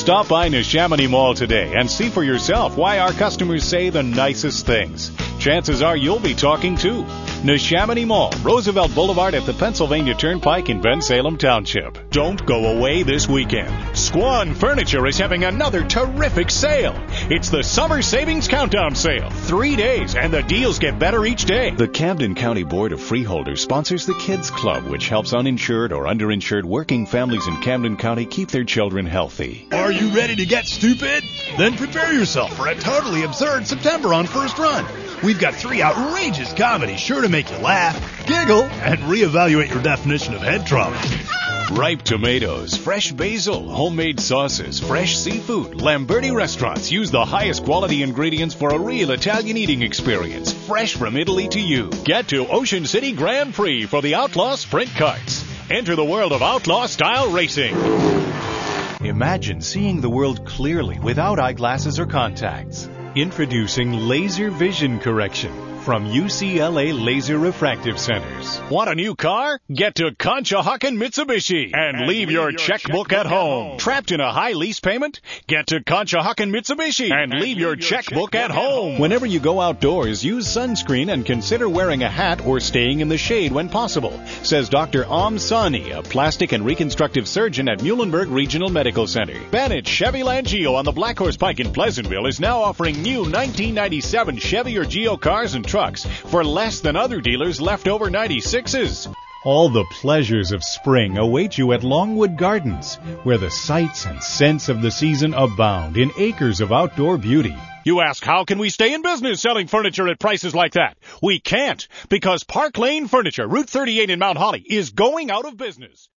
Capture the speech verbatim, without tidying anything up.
Stop by Neshaminy Mall today and see for yourself why our customers say the nicest things. Chances are you'll be talking too. Neshaminy Mall, Roosevelt Boulevard at the Pennsylvania Turnpike in Bensalem Township. Don't go away this weekend. Squan Furniture is having another terrific sale. It's the Summer Savings Countdown Sale. Three days, and the deals get better each day. The Camden County Board of Freeholders sponsors the Kids Club, which helps uninsured or underinsured working families in Camden County keep their children healthy. Are you ready to get stupid? Then prepare yourself for a totally absurd September on First Run. We've got three outrageous comedies sure to make you laugh, giggle, and reevaluate your definition of head trauma. Ripe tomatoes, fresh basil, homemade sauces, fresh seafood. Lamberti Restaurants use the highest quality ingredients for a real Italian eating experience, fresh from Italy to you. Get to Ocean City Grand Prix for the Outlaw Sprint Karts. Enter the world of outlaw-style racing. Imagine seeing the world clearly without eyeglasses or contacts. Introducing Laser Vision Correction from U C L A Laser Refractive Centers. Want a new car? Get to Conshohocken Mitsubishi and, and leave, leave your, your checkbook, checkbook at home. home. Trapped in a high lease payment? Get to Conshohocken Mitsubishi and, and leave, leave your, your checkbook, checkbook at, home. at home. Whenever you go outdoors, use sunscreen and consider wearing a hat or staying in the shade when possible, says Doctor Om Sani, a plastic and reconstructive surgeon at Muhlenberg Regional Medical Center. Bennett Chevyland Geo on the Black Horse Pike in Pleasantville is now offering new nineteen ninety-seven Chevy or Geo cars and trucks for less than other dealers' leftover ninety-sixes. All the pleasures of spring await you at Longwood Gardens, where the sights and scents of the season abound in acres of outdoor beauty. You ask, how can we stay in business selling furniture at prices like that? We can't, because Park Lane Furniture, Route thirty-eight in Mount Holly, is going out of business.